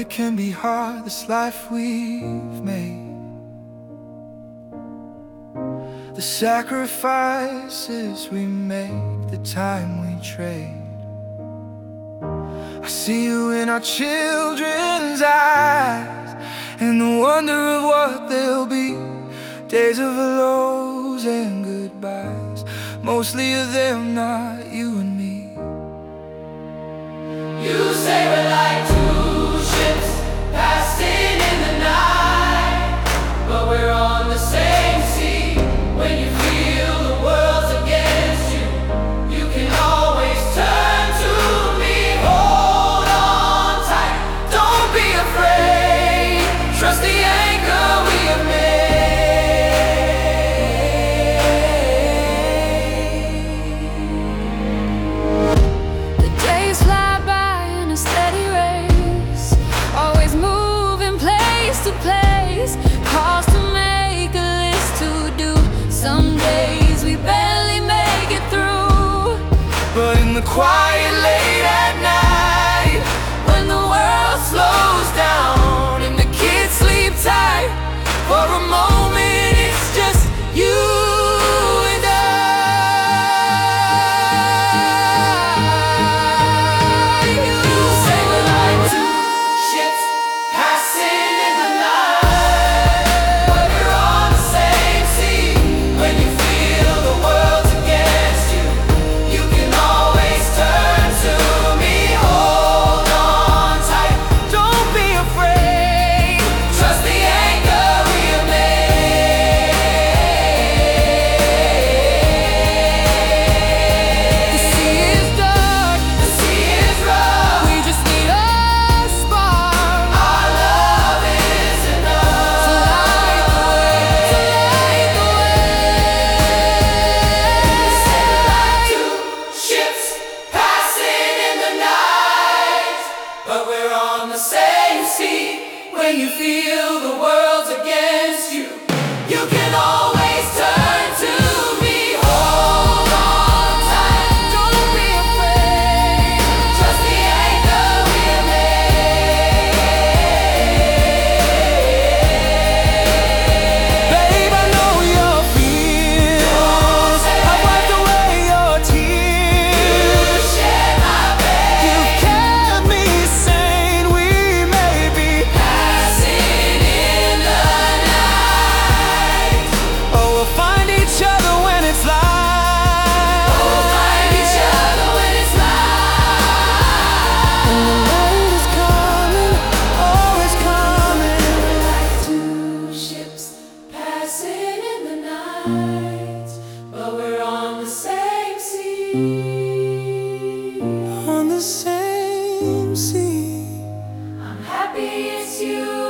it can be hard, this life we've made. The sacrifices we make, the time we trade. I see you in our children's eyes, and the wonder of what they'll be. Days of lows and goodbyes, mostly of them, not you and me. You say we're like two ships passing in the night, but we're on the same sea. When you feel the world's against you, you can always turn to me. Hold on tight, don't be afraid. Trust the anchor we have made. The days fly by in a steady race, always moving place to place. Calls to make a list to do. Some days we barely make it through. But in the quiet late at night, When the world slows down and the kids sleep tight, for a moment it's just you and I. You say we're like two ships passing in the night, but we're on the same sea. When you feel the world's against you, you can always turn to me. Hold on tight, don't be afraid. Trust the anchor we have made. The sea is dark, the sea is rough. We just need a spark. Our love is enough to light the way, to light the way. Like two ships passing in the night, but we're on the same sea. When you feel the world's against you, you can always turn to me. Hold on tight, don't be afraid. Trust the anchor we have made. babe, I know your fears. I wiped away your tears. Share my pain. You kept me sane. We may be, Passing in the night, oh, we'll find each other when it's light. we'll find each other when it's light. And the light is coming, always coming. Like two ships passing in the night, but we're on the same sea. On the same sea. I'm happy it's you